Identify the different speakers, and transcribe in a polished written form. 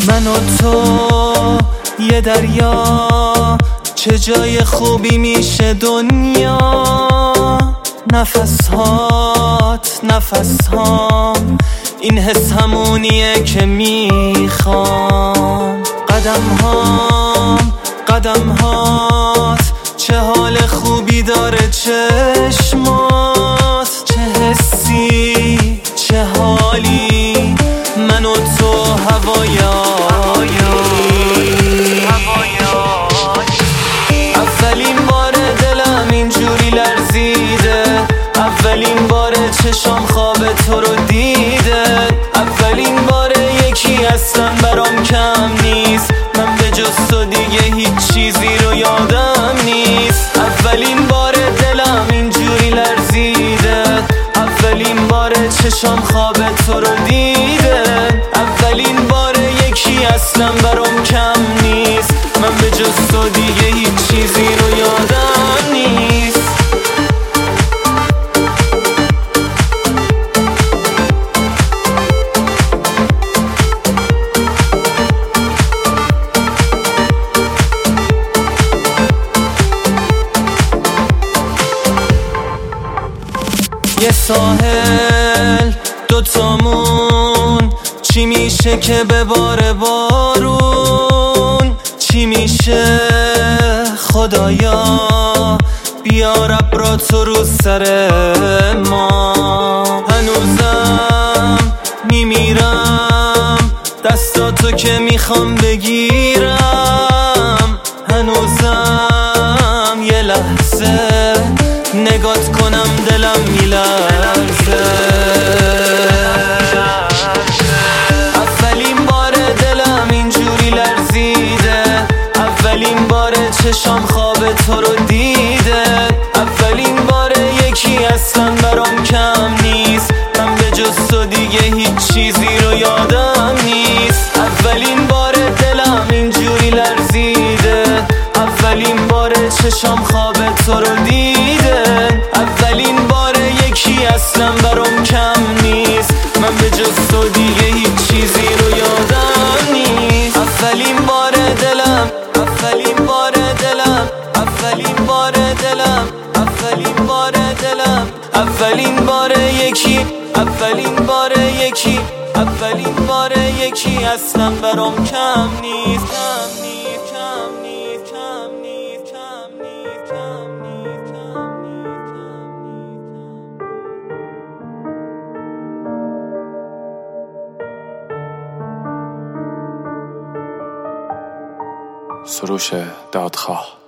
Speaker 1: من و تو یه دریا، چه جای خوبی میشه دنیا. نفسهات نفسهام، این حس همونیه که میخوام. قدمهات چه حال خوبی داره چشمات. چه حسی چه حالی، من و تو اولین بار دلم اینجوری لرزیده، اولین بار چشام خواب تو رو دیده، اولین بار یکی هستم برام کم نیست. من به جز تو دیگه هیچ چیزی رو یادم نیست. اولین بار دلم اینجوری لرزیده، اولین بار چشام خواب تو رو دیده، اولین بار یکی هستم برام کم نیست. من به جز تو دیگه هیچ چیزی رو یادم نیست. یه ساحل دوتامون، چی میشه که بباره بارون؟ چی میشه خدایا، بیار ابرا تو رو سر ما. هنوزم میمیرم دستاتو که میخوام بگیرم، هنوزم یه لحظه نگات کنم دلم میلرزه. اولین بار دلم اینجوری لرزیده، اولین بار چشام خواب تو رو دیده، اولین بار یکی هستم برام کم نیست. من به جز تو دیگه هیچ چیزی رو یادم نیست. اولین بار دلم اینجوری لرزیده، اولین بار چشام خواب تو رو دیده، اولین بار یکی اصلا برام کم نیست. من به جز تو دیگه هیچ چیزی رو یادم نیست. اولین بار دلم، اولین بار دلم، اولین بار دلم، اولین بار دلم، اولین بار یکی، اولین بار یکی، اولین بار یکی اصلا برام کم نیست. کم نیست، کم نیست، کم نیست، کم نیست، کم نیست، کم نیست.
Speaker 2: سروش دادخواه.